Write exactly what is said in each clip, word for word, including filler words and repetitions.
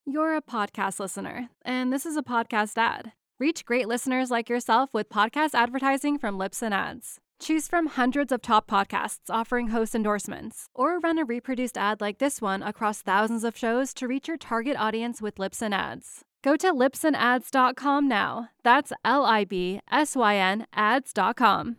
You're a podcast listener, and this is a podcast ad. Reach great listeners like yourself with podcast advertising from Libsyn Ads. Choose from hundreds of top podcasts offering host endorsements, or run a reproduced ad like this one across thousands of shows to reach your target audience with Libsyn Ads. Go to libsyn ads dot com now. That's L I B S Y N ads dot com.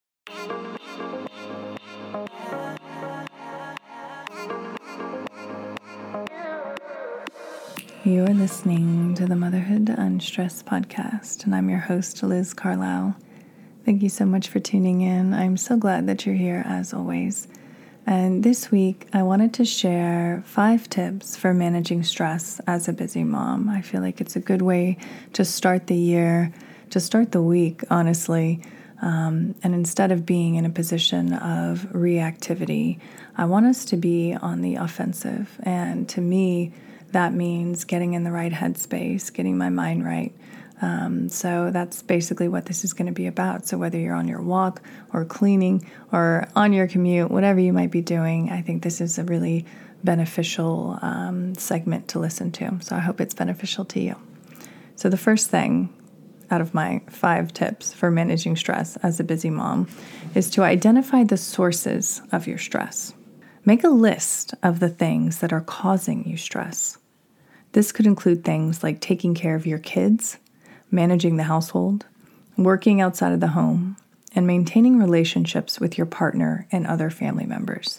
You're listening to the Motherhood Unstressed podcast, and I'm your host, Liz Carlisle. Thank you so much for tuning in. I'm so glad that you're here, as always. And this week, I wanted to share five tips for managing stress as a busy mom. I feel like it's a good way to start the year, to start the week, honestly. Um, and instead of being in a position of reactivity, I want us to be on the offensive. And to me, that means getting in the right headspace, getting my mind right. Um, so that's basically what this is going to be about. So whether you're on your walk or cleaning or on your commute, whatever you might be doing, I think this is a really beneficial um, segment to listen to. So I hope it's beneficial to you. So the first thing out of my five tips for managing stress as a busy mom is to identify the sources of your stress. Make a list of the things that are causing you stress. This could include things like taking care of your kids, managing the household, working outside of the home, and maintaining relationships with your partner and other family members.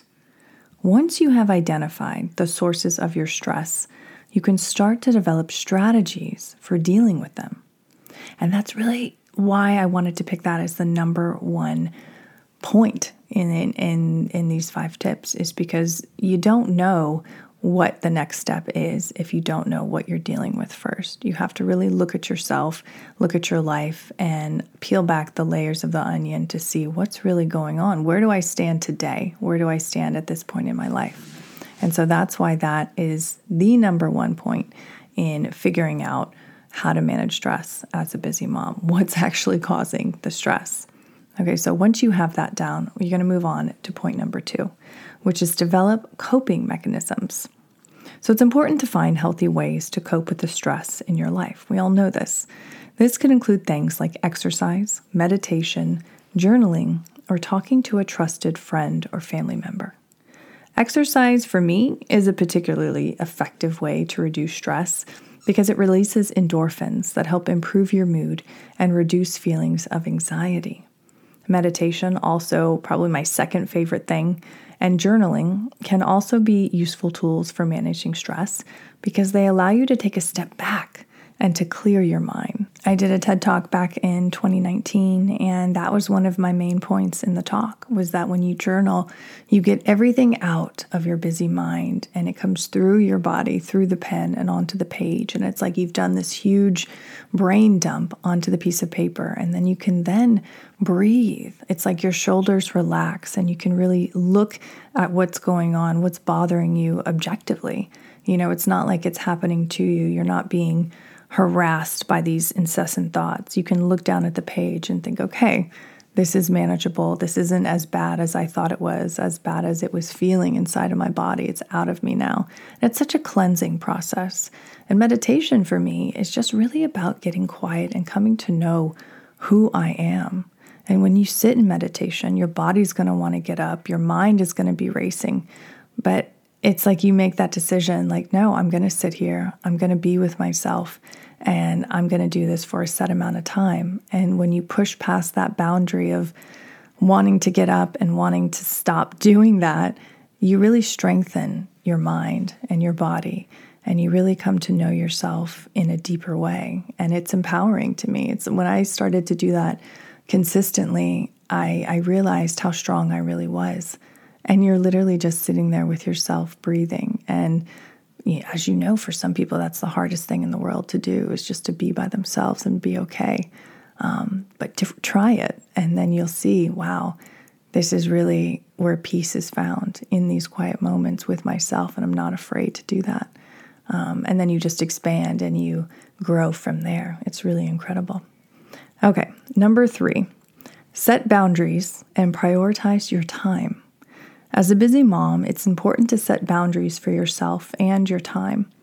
Once you have identified the sources of your stress, you can start to develop strategies for dealing with them. And that's really why I wanted to pick that as the number one point in, in, in these five tips, is because you don't know what the next step is if you don't know what you're dealing with first. You have to really look at yourself, look at your life, and peel back the layers of the onion to see what's really going on. Where do I stand today? Where do I stand at this point in my life? And so that's why that is the number one point in figuring out how to manage stress as a busy mom. What's actually causing the stress? Okay, so once you have that down, you're going to move on to point number two, which is develop coping mechanisms. So it's important to find healthy ways to cope with the stress in your life. We all know this. This could include things like exercise, meditation, journaling, or talking to a trusted friend or family member. Exercise, for me, is a particularly effective way to reduce stress because it releases endorphins that help improve your mood and reduce feelings of anxiety. Meditation, also probably my second favorite thing, and journaling can also be useful tools for managing stress because they allow you to take a step back and to clear your mind. I did a TED Talk back in twenty nineteen, and that was one of my main points in the talk, was that when you journal, you get everything out of your busy mind, and it comes through your body, through the pen, and onto the page. And it's like you've done this huge brain dump onto the piece of paper, and then you can then breathe. It's like your shoulders relax, and you can really look at what's going on, what's bothering you objectively. You know, it's not like it's happening to you. You're not being harassed by these incessant thoughts. You can look down at the page and think, okay, this is manageable. This isn't as bad as I thought it was, as bad as it was feeling inside of my body. It's out of me now. And it's such a cleansing process. And meditation for me is just really about getting quiet and coming to know who I am. And when you sit in meditation, your body's going to want to get up. Your mind is going to be racing. But it's like you make that decision, like, no, I'm going to sit here. I'm going to be with myself, and I'm going to do this for a set amount of time. And when you push past that boundary of wanting to get up and wanting to stop doing that, you really strengthen your mind and your body, and you really come to know yourself in a deeper way. And it's empowering to me. It's when I started to do that consistently, I, I realized how strong I really was. And you're literally just sitting there with yourself breathing. And you know, as you know, for some people, that's the hardest thing in the world to do, is just to be by themselves and be okay. Um, but to try it, and then you'll see, wow, this is really where peace is found, in these quiet moments with myself, and I'm not afraid to do that. Um, and then you just expand and you grow from there. It's really incredible. Okay, number three, set boundaries and prioritize your time. As a busy mom, it's important to set boundaries for yourself and your time.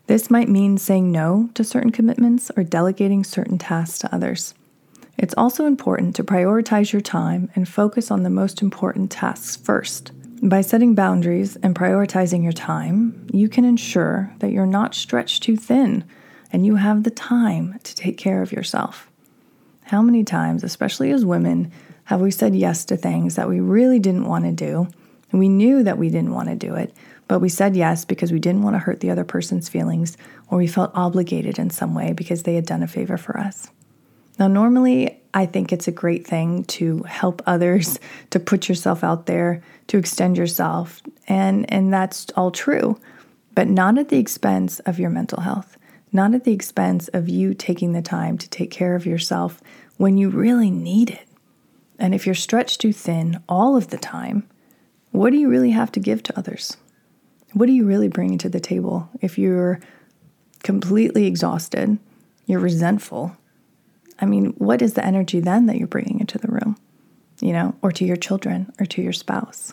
This might mean saying no to certain commitments or delegating certain tasks to others. It's also important to prioritize your time and focus on the most important tasks first. By setting boundaries and prioritizing your time, you can ensure that you're not stretched too thin and you have the time to take care of yourself. How many times, especially as women, have we said yes to things that we really didn't want to do, and we knew that we didn't want to do it, but we said yes because we didn't want to hurt the other person's feelings, or we felt obligated in some way because they had done a favor for us. Now, normally, I think it's a great thing to help others, to put yourself out there, to extend yourself, and, and that's all true, but not at the expense of your mental health, not at the expense of you taking the time to take care of yourself when you really need it. And if you're stretched too thin all of the time, what do you really have to give to others? What do you really bring to the table if you're completely exhausted, you're resentful? I mean, what is the energy then that you're bringing into the room, you know, or to your children or to your spouse?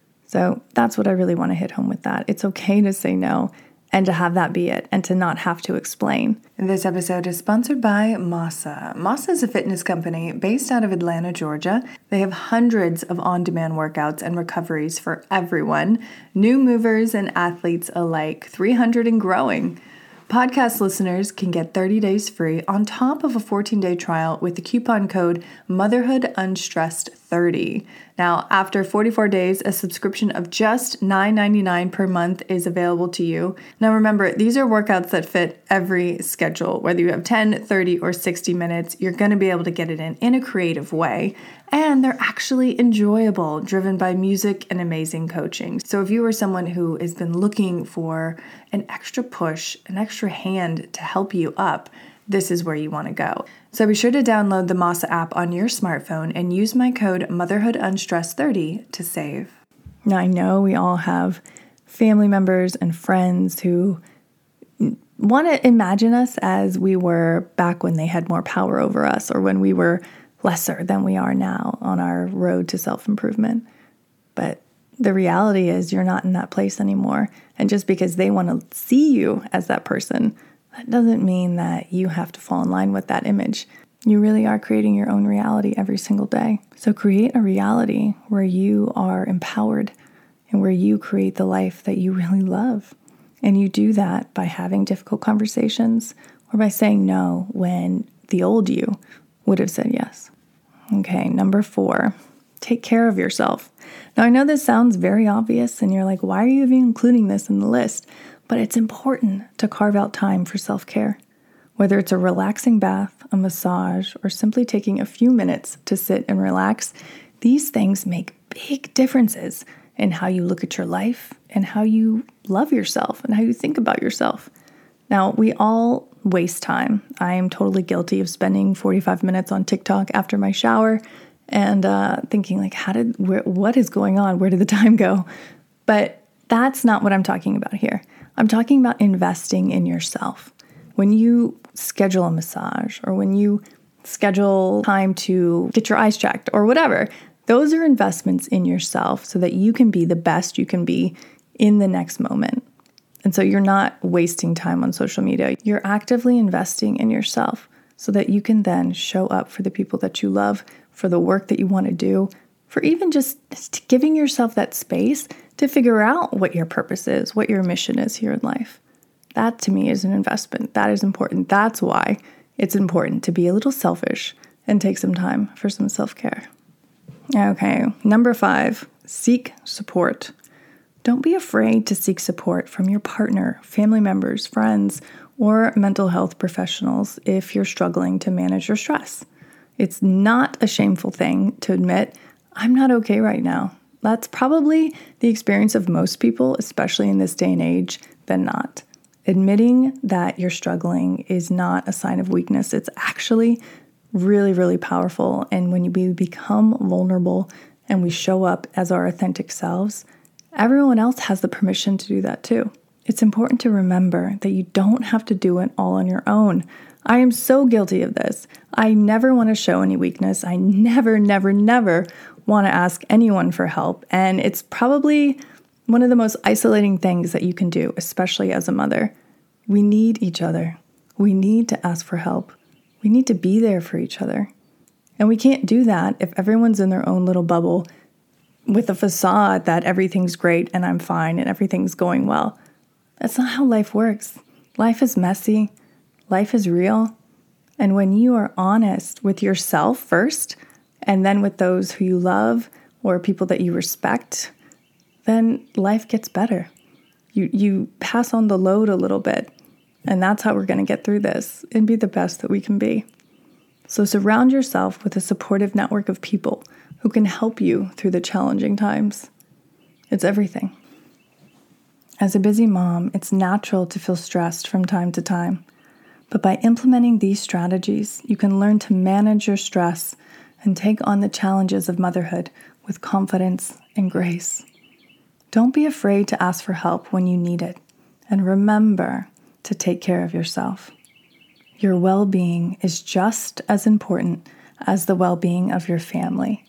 So that's what I really want to hit home with that. It's okay to say no and to have that be it and to not have to explain. This episode is sponsored by Masa. Masa is a fitness company based out of Atlanta, Georgia. They have hundreds of on-demand workouts and recoveries for everyone, new movers and athletes alike, three hundred and growing. Podcast listeners can get thirty days free on top of a fourteen-day trial with the coupon code Motherhood Unstressed thirty. Now, after forty-four days, a subscription of just nine ninety-nine per month is available to you. Now, remember, these are workouts that fit every schedule. Whether you have ten, thirty, or sixty minutes, you're going to be able to get it in in a creative way. And they're actually enjoyable, driven by music and amazing coaching. So if you are someone who has been looking for an extra push, an extra hand to help you up, this is where you want to go. So be sure to download the Masa app on your smartphone and use my code Motherhood Unstressed thirty to save. Now, I know we all have family members and friends who want to imagine us as we were back when they had more power over us, or when we were lesser than we are now on our road to self-improvement. But the reality is you're not in that place anymore. And just because they want to see you as that person, that doesn't mean that you have to fall in line with that image. You really are creating your own reality every single day. So create a reality where you are empowered and where you create the life that you really love. And you do that by having difficult conversations or by saying no when the old you would have said yes. Okay, number four, take care of yourself. Now, I know this sounds very obvious and you're like, why are you even including this in the list? But it's important to carve out time for self-care. Whether it's a relaxing bath, a massage, or simply taking a few minutes to sit and relax, these things make big differences in how you look at your life and how you love yourself and how you think about yourself. Now, we all waste time. I am totally guilty of spending forty-five minutes on TikTok after my shower and uh, thinking like, how did, where, what is going on? Where did the time go? But that's not what I'm talking about here. I'm talking about investing in yourself. When you schedule a massage or when you schedule time to get your eyes checked or whatever, those are investments in yourself so that you can be the best you can be in the next moment. And so you're not wasting time on social media. You're actively investing in yourself so that you can then show up for the people that you love, for the work that you want to do, for even just giving yourself that space to figure out what your purpose is, what your mission is here in life. That to me is an investment. That is important. That's why it's important to be a little selfish and take some time for some self-care. Okay, number five, seek support. Don't be afraid to seek support from your partner, family members, friends, or mental health professionals if you're struggling to manage your stress. It's not a shameful thing to admit, I'm not okay right now. That's probably the experience of most people, especially in this day and age, than not. Admitting that you're struggling is not a sign of weakness. It's actually really, really powerful. And when we become vulnerable and we show up as our authentic selves, everyone else has the permission to do that too. It's important to remember that you don't have to do it all on your own. I am so guilty of this. I never want to show any weakness. I never, never, never want to ask anyone for help. And it's probably one of the most isolating things that you can do, especially as a mother. We need each other. We need to ask for help. We need to be there for each other. And we can't do that if everyone's in their own little bubble with a facade that everything's great and I'm fine and everything's going well. That's not how life works. Life is messy. Life is real. And when you are honest with yourself first, and then with those who you love or people that you respect, then life gets better. You you pass on the load a little bit. And that's how we're going to get through this and be the best that we can be. So surround yourself with a supportive network of people who can help you through the challenging times. It's everything. As a busy mom, it's natural to feel stressed from time to time. But by implementing these strategies, you can learn to manage your stress and take on the challenges of motherhood with confidence and grace. Don't be afraid to ask for help when you need it. And remember to take care of yourself. Your well-being is just as important as the well-being of your family.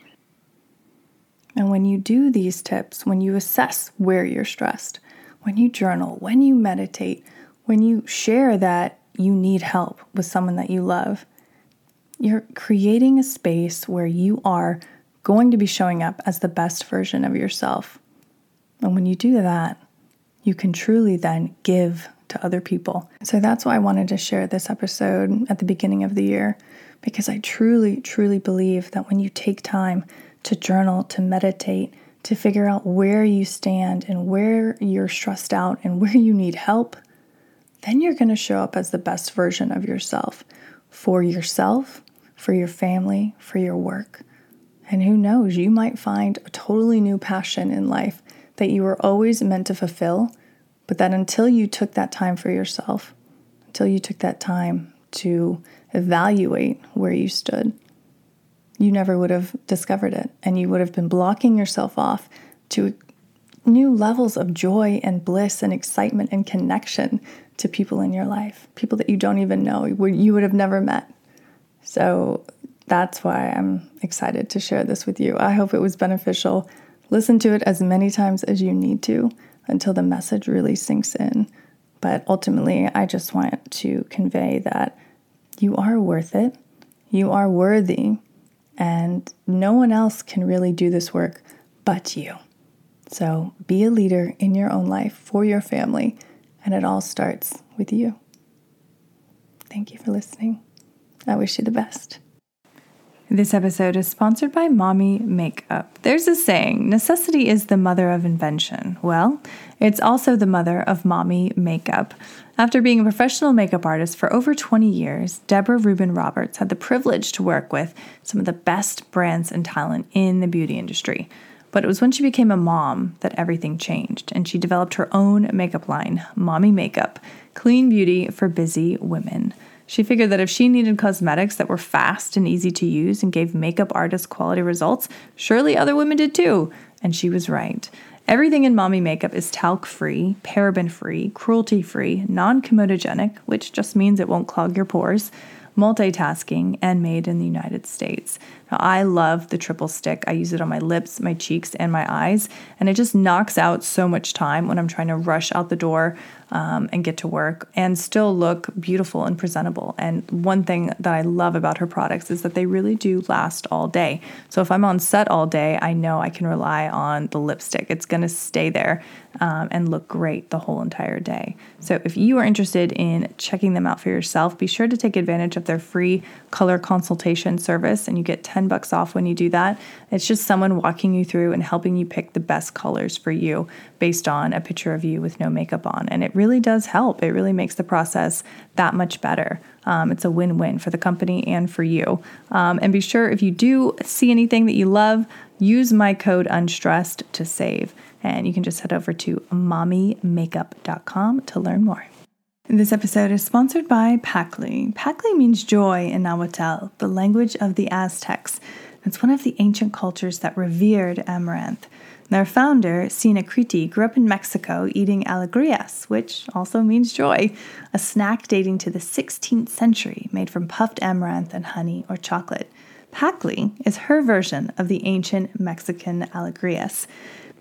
And when you do these tips, when you assess where you're stressed, when you journal, when you meditate, when you share that you need help with someone that you love, you're creating a space where you are going to be showing up as the best version of yourself. And when you do that, you can truly then give to other people. So that's why I wanted to share this episode at the beginning of the year, because I truly, truly believe that when you take time to journal, to meditate, to figure out where you stand and where you're stressed out and where you need help, then you're going to show up as the best version of yourself for yourself, for your family, for your work. And who knows, you might find a totally new passion in life that you were always meant to fulfill, but that until you took that time for yourself, until you took that time to evaluate where you stood, you never would have discovered it. And you would have been blocking yourself off to new levels of joy and bliss and excitement and connection to people in your life, people that you don't even know, you would have never met. So that's why I'm excited to share this with you. I hope it was beneficial. Listen to it as many times as you need to until the message really sinks in. But ultimately, I just want to convey that you are worth it. You are worthy. And no one else can really do this work but you. So be a leader in your own life for your family. And it all starts with you. Thank you for listening. I wish you the best. This episode is sponsored by Mommy Makeup. There's a saying, necessity is the mother of invention. Well, it's also the mother of Mommy Makeup. After being a professional makeup artist for over twenty years, Deborah Rubin Roberts had the privilege to work with some of the best brands and talent in the beauty industry. But it was when she became a mom that everything changed, and she developed her own makeup line, Mommy Makeup, clean beauty for busy women. She figured that if she needed cosmetics that were fast and easy to use and gave makeup artists quality results, surely other women did too. And she was right. Everything in Mommy Makeup is talc-free, paraben-free, cruelty-free, non-comedogenic, which just means it won't clog your pores, multitasking, and made in the United States. Now, I love the triple stick. I use it on my lips, my cheeks, and my eyes, and it just knocks out so much time when I'm trying to rush out the door um, and get to work and still look beautiful and presentable. And one thing that I love about her products is that they really do last all day. So if I'm on set all day, I know I can rely on the lipstick. It's going to stay there um, and look great the whole entire day. So if you are interested in checking them out for yourself, be sure to take advantage of their free color consultation service, and you get ten bucks off when you do that. It's just someone walking you through and helping you pick the best colors for you based on a picture of you with no makeup on. And it really does help. It really makes the process that much better. Um, it's a win-win for the company and for you. Um, and be sure, if you do see anything that you love, use my code UNSTRESSED to save. And you can just head over to mommy makeup dot com to learn more. This episode is sponsored by Pakley. Pakley means joy in Nahuatl, the language of the Aztecs. It's one of the ancient cultures that revered amaranth. Their founder, Sina Kriti, grew up in Mexico eating alegrías, which also means joy, a snack dating to the sixteenth century made from puffed amaranth and honey or chocolate. Pakley is her version of the ancient Mexican alegrías.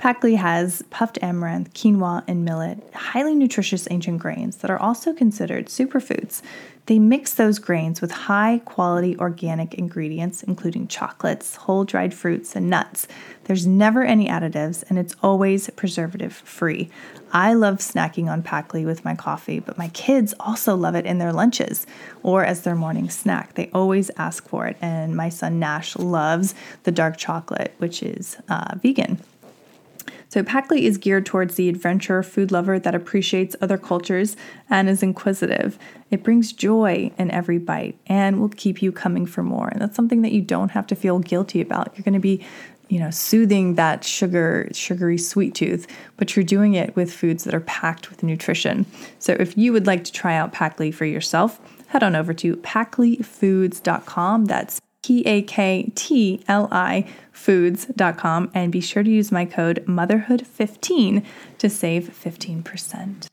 Packley has puffed amaranth, quinoa, and millet, highly nutritious ancient grains that are also considered superfoods. They mix those grains with high-quality organic ingredients, including chocolates, whole dried fruits, and nuts. There's never any additives, and it's always preservative-free. I love snacking on Packley with my coffee, but my kids also love it in their lunches or as their morning snack. They always ask for it, and my son Nash loves the dark chocolate, which is uh, vegan. So Packley is geared towards the adventurer food lover that appreciates other cultures and is inquisitive. It brings joy in every bite and will keep you coming for more. And that's something that you don't have to feel guilty about. You're going to be, you know, soothing that sugar, sugary sweet tooth, but you're doing it with foods that are packed with nutrition. So if you would like to try out Packley for yourself, head on over to packley foods dot com. That's P A K T L I foods dot com, and be sure to use my code motherhood fifteen to save fifteen percent.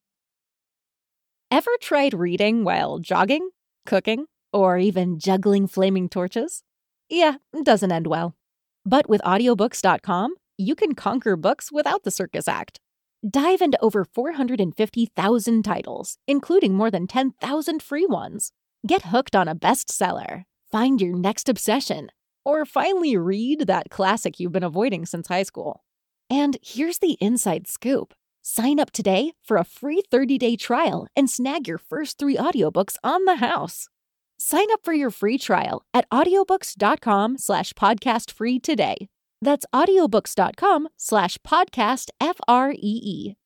Ever tried reading while jogging, cooking, or even juggling flaming torches? Yeah, it doesn't end well. But with audiobooks dot com, you can conquer books without the circus act. Dive into over four hundred fifty thousand titles, including more than ten thousand free ones. Get hooked on a bestseller, find your next obsession, or finally read that classic you've been avoiding since high school. And here's the inside scoop. Sign up today for a free thirty-day trial and snag your first three audiobooks on the house. Sign up for your free trial at audiobooks dot com slash podcast free today. That's audiobooks dot com slash podcast F R E E.